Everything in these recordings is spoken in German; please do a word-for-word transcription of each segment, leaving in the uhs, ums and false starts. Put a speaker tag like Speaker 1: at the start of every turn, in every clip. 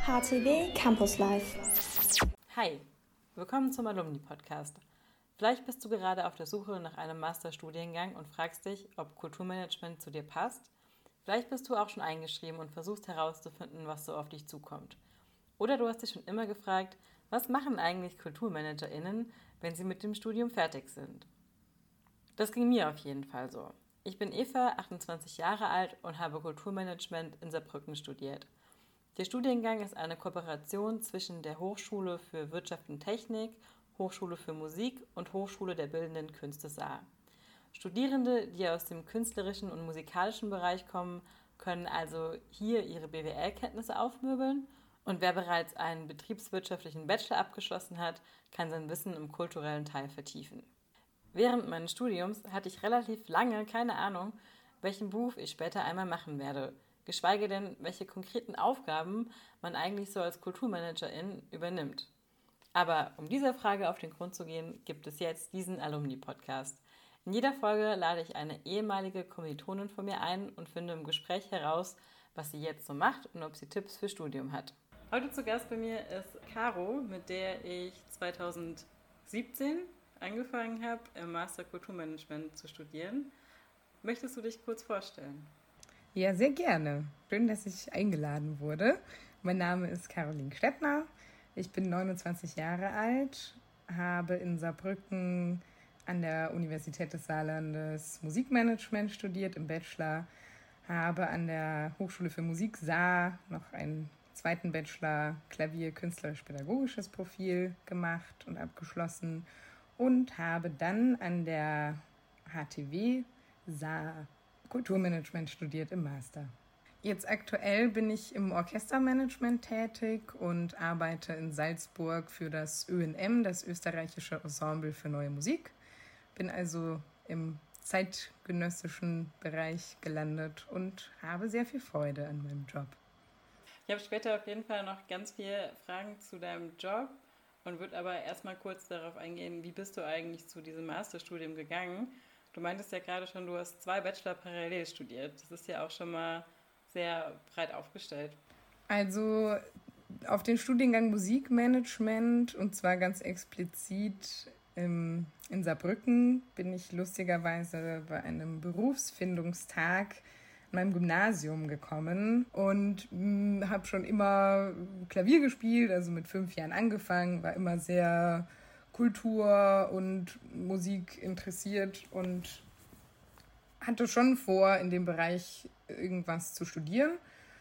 Speaker 1: H T W Campus Live.
Speaker 2: Hi, willkommen zum Alumni-Podcast. Vielleicht bist du gerade auf der Suche nach einem Masterstudiengang und fragst dich, ob Kulturmanagement zu dir passt. Vielleicht bist du auch schon eingeschrieben und versuchst herauszufinden, was so auf dich zukommt. Oder du hast dich schon immer gefragt, was machen eigentlich KulturmanagerInnen, wenn sie mit dem Studium fertig sind? Das ging mir auf jeden Fall so. Ich bin Eva, achtundzwanzig Jahre alt und habe Kulturmanagement in Saarbrücken studiert. Der Studiengang ist eine Kooperation zwischen der Hochschule für Wirtschaft und Technik, Hochschule für Musik und Hochschule der Bildenden Künste Saar. Studierende, die aus dem künstlerischen und musikalischen Bereich kommen, können also hier ihre B W L-Kenntnisse aufmöbeln und wer bereits einen betriebswirtschaftlichen Bachelor abgeschlossen hat, kann sein Wissen im kulturellen Teil vertiefen. Während meines Studiums hatte ich relativ lange keine Ahnung, welchen Beruf ich später einmal machen werde, geschweige denn, welche konkreten Aufgaben man eigentlich so als Kulturmanagerin übernimmt. Aber um dieser Frage auf den Grund zu gehen, gibt es jetzt diesen Alumni-Podcast. In jeder Folge lade ich eine ehemalige Kommilitonin von mir ein und finde im Gespräch heraus, was sie jetzt so macht und ob sie Tipps für Studium hat. Heute zu Gast bei mir ist Caro, mit der ich zweitausendsiebzehn angefangen habe, im Master Kulturmanagement zu studieren. Möchtest du dich kurz vorstellen?
Speaker 3: Ja, sehr gerne. Schön, dass ich eingeladen wurde. Mein Name ist Caroline Stettner. Ich bin neunundzwanzig Jahre alt, habe in Saarbrücken an der Universität des Saarlandes Musikmanagement studiert im Bachelor, habe an der Hochschule für Musik Saar noch einen zweiten Bachelor Klavier künstlerisch-pädagogisches Profil gemacht und abgeschlossen und habe dann an der H T W Saar Kulturmanagement studiert im Master. Jetzt aktuell bin ich im Orchestermanagement tätig und arbeite in Salzburg für das Ö N M, das Österreichische Ensemble für Neue Musik. Bin also im zeitgenössischen Bereich gelandet und habe sehr viel Freude an meinem Job.
Speaker 2: Ich habe später auf jeden Fall noch ganz viele Fragen zu deinem Job und würde aber erstmal kurz darauf eingehen, wie bist du eigentlich zu diesem Masterstudium gegangen? Du meintest ja gerade schon, du hast zwei Bachelor parallel studiert. Das ist ja auch schon mal sehr breit aufgestellt.
Speaker 3: Also auf den Studiengang Musikmanagement und zwar ganz explizit im, in Saarbrücken bin ich lustigerweise bei einem Berufsfindungstag in meinem Gymnasium gekommen und habe schon immer Klavier gespielt, also mit fünf Jahren angefangen, war immer sehr Kultur und Musik interessiert und hatte schon vor, in dem Bereich irgendwas zu studieren.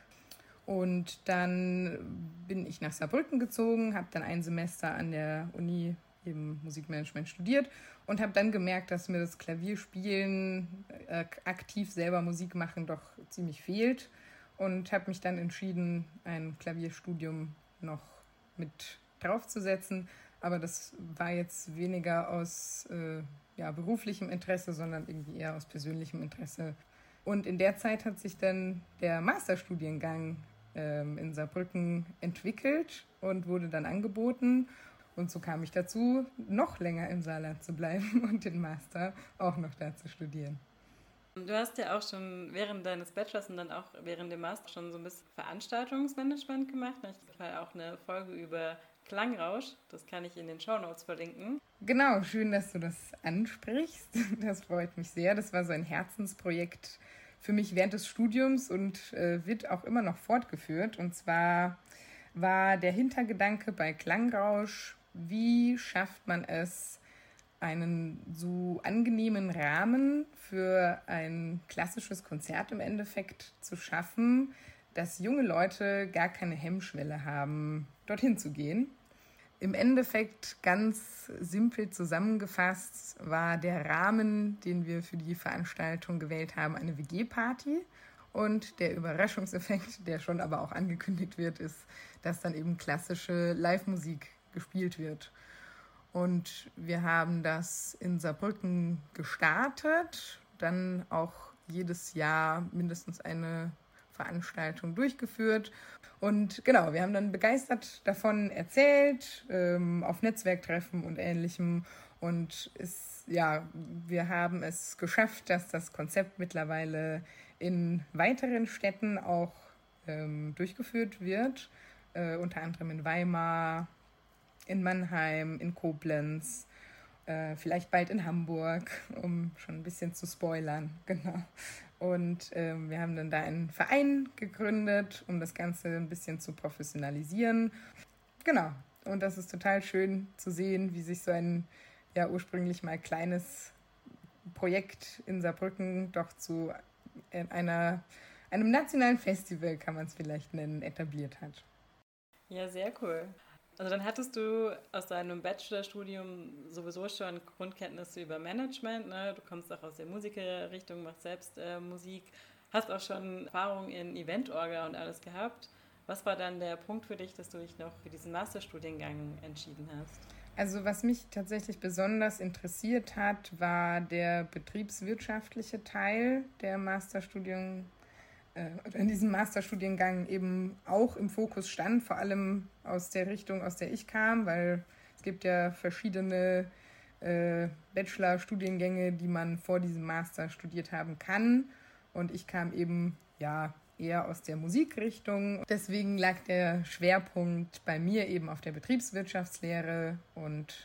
Speaker 3: Und dann bin ich nach Saarbrücken gezogen, habe dann ein Semester an der Uni eben Musikmanagement studiert und habe dann gemerkt, dass mir das Klavierspielen, äh, aktiv selber Musik machen, doch ziemlich fehlt und habe mich dann entschieden, ein Klavierstudium noch mit draufzusetzen. Aber das war jetzt weniger aus äh, ja, beruflichem Interesse, sondern irgendwie eher aus persönlichem Interesse. Und in der Zeit hat sich dann der Masterstudiengang ähm, in Saarbrücken entwickelt und wurde dann angeboten. Und so kam ich dazu, noch länger im Saarland zu bleiben und den Master auch noch da zu studieren.
Speaker 2: Du hast ja auch schon während deines Bachelors und dann auch während dem Master schon so ein bisschen Veranstaltungsmanagement gemacht. Ich habe auch eine Folge über Klangrausch, das kann ich in den Shownotes verlinken.
Speaker 3: Genau, schön, dass du das ansprichst. Das freut mich sehr. Das war so ein Herzensprojekt für mich während des Studiums und äh, wird auch immer noch fortgeführt. Und zwar war der Hintergedanke bei Klangrausch, wie schafft man es, einen so angenehmen Rahmen für ein klassisches Konzert im Endeffekt zu schaffen, dass junge Leute gar keine Hemmschwelle haben, dorthin zu gehen. Im Endeffekt ganz simpel zusammengefasst war der Rahmen, den wir für die Veranstaltung gewählt haben, eine W G-Party. Und der Überraschungseffekt, der schon aber auch angekündigt wird, ist, dass dann eben klassische Live-Musik gespielt wird. Und wir haben das in Saarbrücken gestartet, dann auch jedes Jahr mindestens eine Veranstaltung durchgeführt. Und genau, wir haben dann begeistert davon erzählt, ähm, auf Netzwerktreffen und Ähnlichem. Und es, ja, wir haben es geschafft, dass das Konzept mittlerweile in weiteren Städten auch ähm, durchgeführt wird. äh, unter anderem in Weimar, in Mannheim, in Koblenz, äh, vielleicht bald in Hamburg, um schon ein bisschen zu spoilern, genau. Und äh, wir haben dann da einen Verein gegründet, um das Ganze ein bisschen zu professionalisieren. Genau, und das ist total schön zu sehen, wie sich so ein ja ursprünglich mal kleines Projekt in Saarbrücken doch zu einer, einem nationalen Festival, kann man es vielleicht nennen, etabliert hat.
Speaker 2: Ja, sehr cool. Also dann hattest du aus deinem Bachelorstudium sowieso schon Grundkenntnisse über Management, ne? Du kommst auch aus der Musikerrichtung, machst selbst äh, Musik, hast auch schon Erfahrung in Eventorga und alles gehabt. Was war dann der Punkt für dich, dass du dich noch für diesen Masterstudiengang entschieden hast?
Speaker 3: Also was mich tatsächlich besonders interessiert hat, war der betriebswirtschaftliche Teil der Masterstudium, äh, in diesem Masterstudiengang eben auch im Fokus stand, vor allem aus der Richtung, aus der ich kam, weil es gibt ja verschiedene äh, Bachelor-Studiengänge, die man vor diesem Master studiert haben kann. Und ich kam eben, ja, eher aus der Musikrichtung. Deswegen lag der Schwerpunkt bei mir eben auf der Betriebswirtschaftslehre und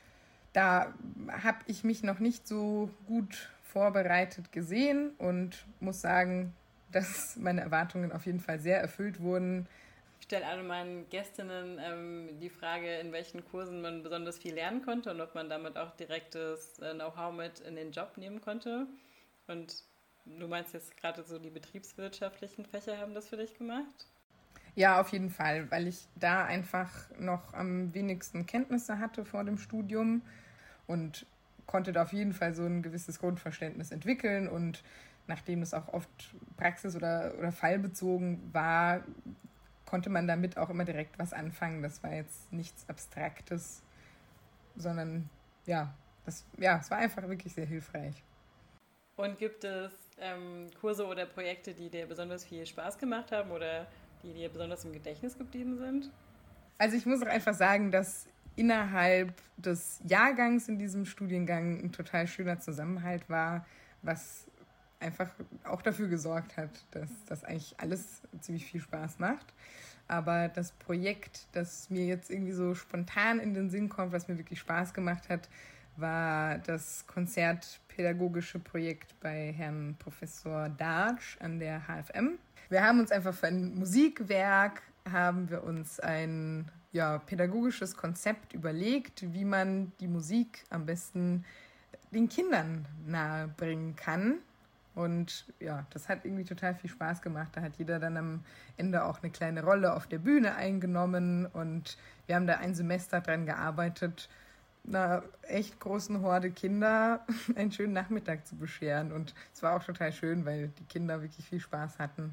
Speaker 3: da habe ich mich noch nicht so gut vorbereitet gesehen und muss sagen, dass meine Erwartungen auf jeden Fall sehr erfüllt wurden.
Speaker 2: Ich stelle alle meinen Gästinnen ähm, die Frage, in welchen Kursen man besonders viel lernen konnte und ob man damit auch direktes äh, Know-how mit in den Job nehmen konnte. Und du meinst jetzt gerade so, die betriebswirtschaftlichen Fächer haben das für dich gemacht?
Speaker 3: Ja, auf jeden Fall, weil ich da einfach noch am wenigsten Kenntnisse hatte vor dem Studium und konnte da auf jeden Fall so ein gewisses Grundverständnis entwickeln. Und nachdem es auch oft praxis- oder, oder fallbezogen war, konnte man damit auch immer direkt was anfangen. Das war jetzt nichts Abstraktes, sondern ja, das, ja, es war einfach wirklich sehr hilfreich.
Speaker 2: Und gibt es ähm, Kurse oder Projekte, die dir besonders viel Spaß gemacht haben oder die dir besonders im Gedächtnis geblieben sind?
Speaker 3: Also ich muss auch einfach sagen, dass innerhalb des Jahrgangs in diesem Studiengang ein total schöner Zusammenhalt war, was einfach auch dafür gesorgt hat, dass das eigentlich alles ziemlich viel Spaß macht. Aber das Projekt, das mir jetzt irgendwie so spontan in den Sinn kommt, was mir wirklich Spaß gemacht hat, war das konzertpädagogische Projekt bei Herrn Professor Dartsch an der H F M. Wir haben uns einfach für ein Musikwerk, haben wir uns ein ja, pädagogisches Konzept überlegt, wie man die Musik am besten den Kindern nahebringen kann. Und ja, das hat irgendwie total viel Spaß gemacht. Da hat jeder dann am Ende auch eine kleine Rolle auf der Bühne eingenommen und wir haben da ein Semester dran gearbeitet, einer echt großen Horde Kinder einen schönen Nachmittag zu bescheren. Und es war auch total schön, weil die Kinder wirklich viel Spaß hatten.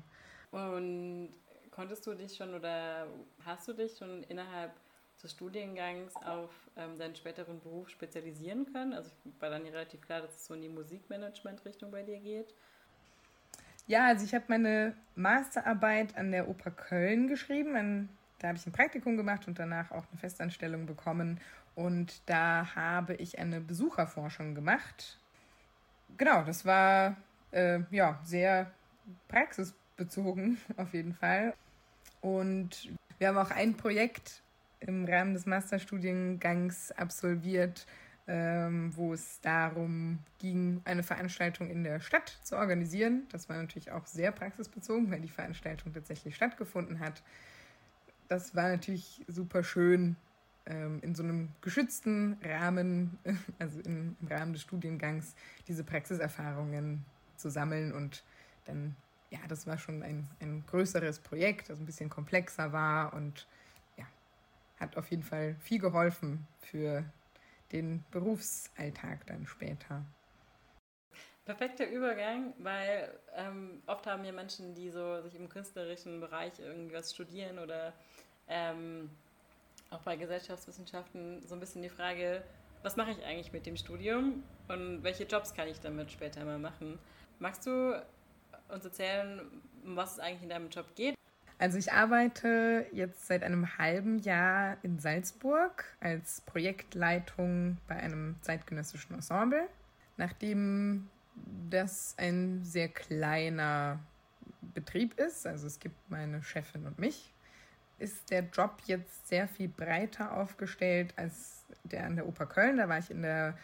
Speaker 2: Und konntest du dich schon oder hast du dich schon innerhalb des Studiengangs auf ähm, deinen späteren Beruf spezialisieren können? Also war dann relativ klar, dass es so in die Musikmanagement-Richtung bei dir geht.
Speaker 3: Ja, also ich habe meine Masterarbeit an der Oper Köln geschrieben. An, da habe ich ein Praktikum gemacht und danach auch eine Festanstellung bekommen. Und da habe ich eine Besucherforschung gemacht. Genau, das war äh, ja, sehr praxisbezogen auf jeden Fall. Und wir haben auch ein Projekt im Rahmen des Masterstudiengangs absolviert, ähm, wo es darum ging, eine Veranstaltung in der Stadt zu organisieren. Das war natürlich auch sehr praxisbezogen, weil die Veranstaltung tatsächlich stattgefunden hat. Das war natürlich super schön, ähm, in so einem geschützten Rahmen, also in, im Rahmen des Studiengangs, diese Praxiserfahrungen zu sammeln. Und dann, ja, das war schon ein, ein größeres Projekt, das ein bisschen komplexer war und hat auf jeden Fall viel geholfen für den Berufsalltag dann später.
Speaker 2: Perfekter Übergang, weil ähm, oft haben ja Menschen, die so sich im künstlerischen Bereich irgendwas studieren oder ähm, auch bei Gesellschaftswissenschaften so ein bisschen die Frage, was mache ich eigentlich mit dem Studium und welche Jobs kann ich damit später mal machen? Magst du uns erzählen, um was es eigentlich in deinem Job geht?
Speaker 3: Also ich arbeite jetzt seit einem halben Jahr in Salzburg als Projektleitung bei einem zeitgenössischen Ensemble. Nachdem das ein sehr kleiner Betrieb ist, also es gibt meine Chefin und mich, ist der Job jetzt sehr viel breiter aufgestellt als der an der Oper Köln. Da war ich in der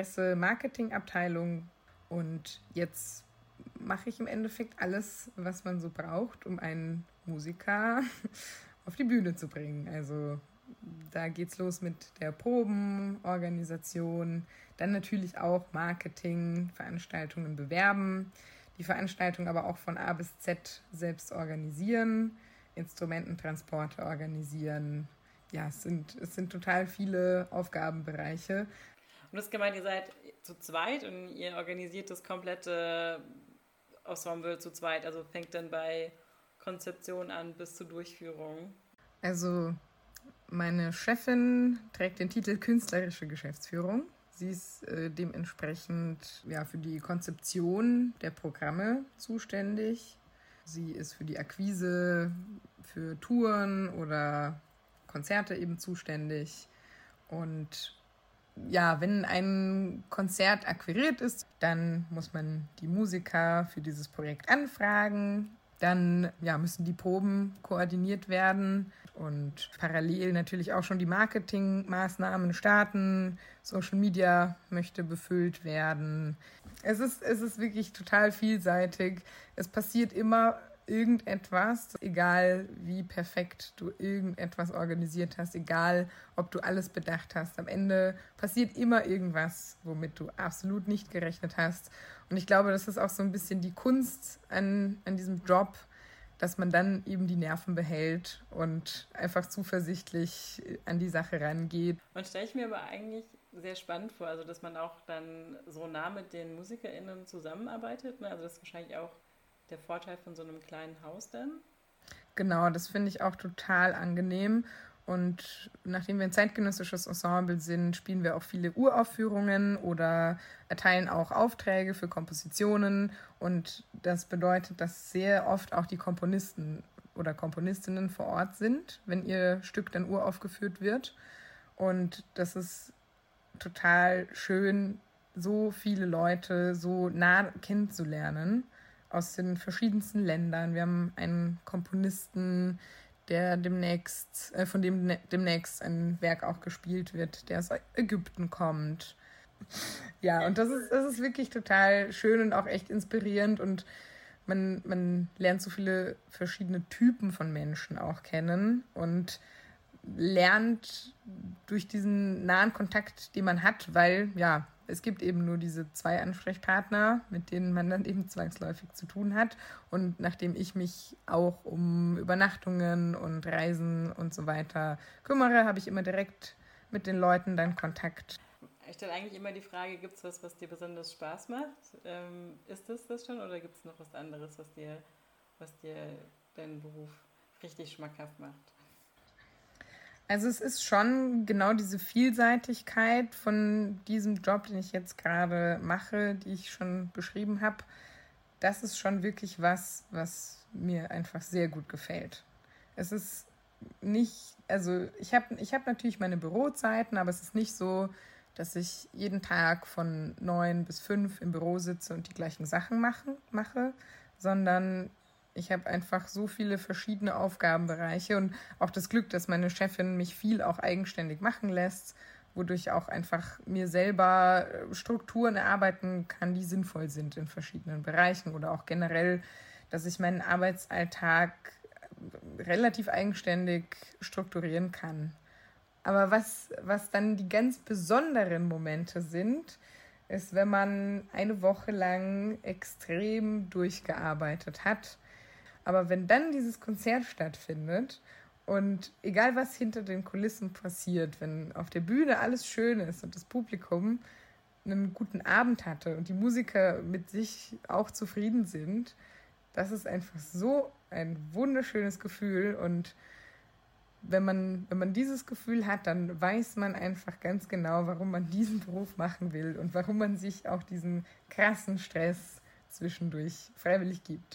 Speaker 3: Presse-Marketing-Abteilung und jetzt mache ich im Endeffekt alles, was man so braucht, um einen Musiker auf die Bühne zu bringen. Also da geht's los mit der Probenorganisation, dann natürlich auch Marketing, Veranstaltungen bewerben, die Veranstaltung aber auch von A bis Z selbst organisieren, Instrumententransporte organisieren. Ja, es sind, es sind total viele Aufgabenbereiche.
Speaker 2: Und das gemeint, ihr seid zu zweit und ihr organisiert das komplette Ensemble zu zweit, also fängt dann bei Konzeption an bis zur Durchführung?
Speaker 3: Also meine Chefin trägt den Titel Künstlerische Geschäftsführung. Sie ist äh, dementsprechend ja, für die Konzeption der Programme zuständig. Sie ist für die Akquise, für Touren oder Konzerte eben zuständig. Und ja, wenn ein Konzert akquiriert ist, dann muss man die Musiker für dieses Projekt anfragen. Dann ja, müssen die Proben koordiniert werden und parallel natürlich auch schon die Marketingmaßnahmen starten. Social Media möchte befüllt werden. Es ist, es ist wirklich total vielseitig. Es passiert immer irgendetwas, egal wie perfekt du irgendetwas organisiert hast, egal ob du alles bedacht hast. Am Ende passiert immer irgendwas, womit du absolut nicht gerechnet hast. Und ich glaube, das ist auch so ein bisschen die Kunst an, an diesem Job, dass man dann eben die Nerven behält und einfach zuversichtlich an die Sache rangeht.
Speaker 2: Und stelle ich mir aber eigentlich sehr spannend vor, also dass man auch dann so nah mit den MusikerInnen zusammenarbeitet. Ne? Also das ist wahrscheinlich auch der Vorteil von so einem kleinen Haus dann.
Speaker 3: Genau, das finde ich auch total angenehm. Und nachdem wir ein zeitgenössisches Ensemble sind, spielen wir auch viele Uraufführungen oder erteilen auch Aufträge für Kompositionen. Und das bedeutet, dass sehr oft auch die Komponisten oder Komponistinnen vor Ort sind, wenn ihr Stück dann uraufgeführt wird. Und das ist total schön, so viele Leute so nah kennenzulernen aus den verschiedensten Ländern. Wir haben einen Komponisten, der demnächst, äh, von dem demnächst ein Werk auch gespielt wird, der aus Ägypten kommt. Ja, und das ist, das ist wirklich total schön und auch echt inspirierend und man, man lernt so viele verschiedene Typen von Menschen auch kennen und lernt durch diesen nahen Kontakt, den man hat, weil, ja, es gibt eben nur diese zwei Ansprechpartner, mit denen man dann eben zwangsläufig zu tun hat. Und nachdem ich mich auch um Übernachtungen und Reisen und so weiter kümmere, habe ich immer direkt mit den Leuten dann Kontakt.
Speaker 2: Ich stelle eigentlich immer die Frage, gibt es was, was dir besonders Spaß macht? Ähm, ist das das schon oder gibt es noch was anderes, was dir, was dir deinen Beruf richtig schmackhaft macht?
Speaker 3: Also es ist schon genau diese Vielseitigkeit von diesem Job, den ich jetzt gerade mache, die ich schon beschrieben habe. Das ist schon wirklich was, was mir einfach sehr gut gefällt. Es ist nicht, also ich habe ich hab natürlich meine Bürozeiten, aber es ist nicht so, dass ich jeden Tag von neun bis fünf im Büro sitze und die gleichen Sachen machen, mache, sondern ich habe einfach so viele verschiedene Aufgabenbereiche und auch das Glück, dass meine Chefin mich viel auch eigenständig machen lässt, wodurch auch einfach mir selber Strukturen erarbeiten kann, die sinnvoll sind in verschiedenen Bereichen oder auch generell, dass ich meinen Arbeitsalltag relativ eigenständig strukturieren kann. Aber was, was dann die ganz besonderen Momente sind, ist, wenn man eine Woche lang extrem durchgearbeitet hat. Aber wenn dann dieses Konzert stattfindet und egal was hinter den Kulissen passiert, wenn auf der Bühne alles schön ist und das Publikum einen guten Abend hatte und die Musiker mit sich auch zufrieden sind, das ist einfach so ein wunderschönes Gefühl. Und wenn man, wenn man dieses Gefühl hat, dann weiß man einfach ganz genau, warum man diesen Beruf machen will und warum man sich auch diesen krassen Stress zwischendurch freiwillig gibt.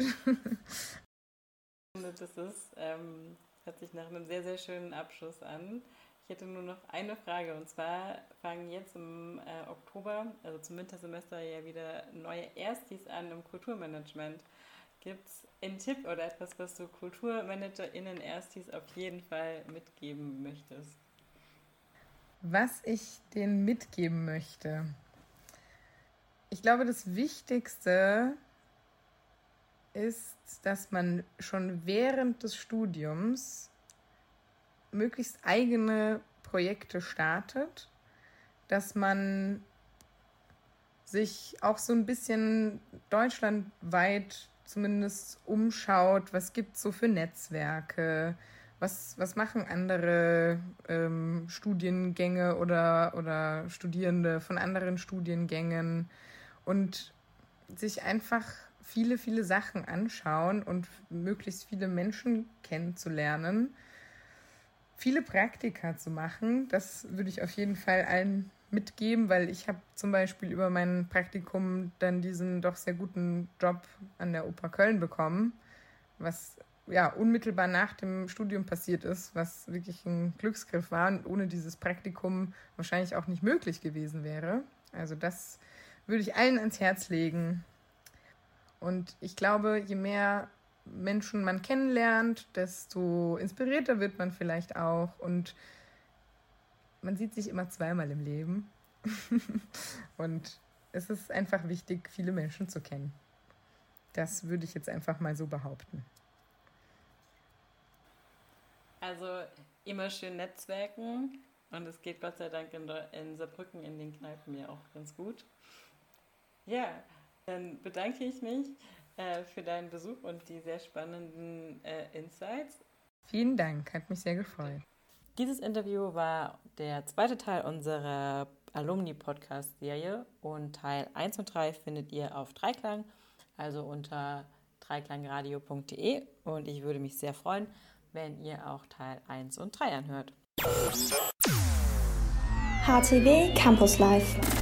Speaker 2: Das ist, ähm, hört sich nach einem sehr, sehr schönen Abschluss an. Ich hätte nur noch eine Frage und zwar fangen jetzt im äh, Oktober, also zum Wintersemester, ja wieder neue Erstis an im Kulturmanagement. Gibt es einen Tipp oder etwas, was du KulturmanagerInnen Erstis auf jeden Fall mitgeben möchtest?
Speaker 3: Was ich denen mitgeben möchte? Ich glaube, das Wichtigste ist, dass man schon während des Studiums möglichst eigene Projekte startet, dass man sich auch so ein bisschen deutschlandweit zumindest umschaut, was gibt es so für Netzwerke, was, was machen andere ähm, Studiengänge oder, oder Studierende von anderen Studiengängen und sich einfach viele, viele Sachen anschauen und möglichst viele Menschen kennenzulernen, viele Praktika zu machen. Das würde ich auf jeden Fall allen mitgeben, weil ich habe zum Beispiel über mein Praktikum dann diesen doch sehr guten Job an der Oper Köln bekommen, was ja unmittelbar nach dem Studium passiert ist, was wirklich ein Glücksgriff war und ohne dieses Praktikum wahrscheinlich auch nicht möglich gewesen wäre. Also das würde ich allen ans Herz legen. Und ich glaube, je mehr Menschen man kennenlernt, desto inspirierter wird man vielleicht auch. Und man sieht sich immer zweimal im Leben. Und es ist einfach wichtig, viele Menschen zu kennen. Das würde ich jetzt einfach mal so behaupten.
Speaker 2: Also immer schön netzwerken. Und es geht Gott sei Dank in, in Saarbrücken in den Kneipen ja auch ganz gut. Ja, dann bedanke ich mich äh, für deinen Besuch und die sehr spannenden äh, Insights.
Speaker 3: Vielen Dank, hat mich sehr gefreut.
Speaker 2: Dieses Interview war der zweite Teil unserer Alumni-Podcast-Serie und Teil eins und drei findet ihr auf Dreiklang, also unter dreiklangradio punkt de und ich würde mich sehr freuen, wenn ihr auch Teil eins und drei anhört.
Speaker 1: H T W Campus Live.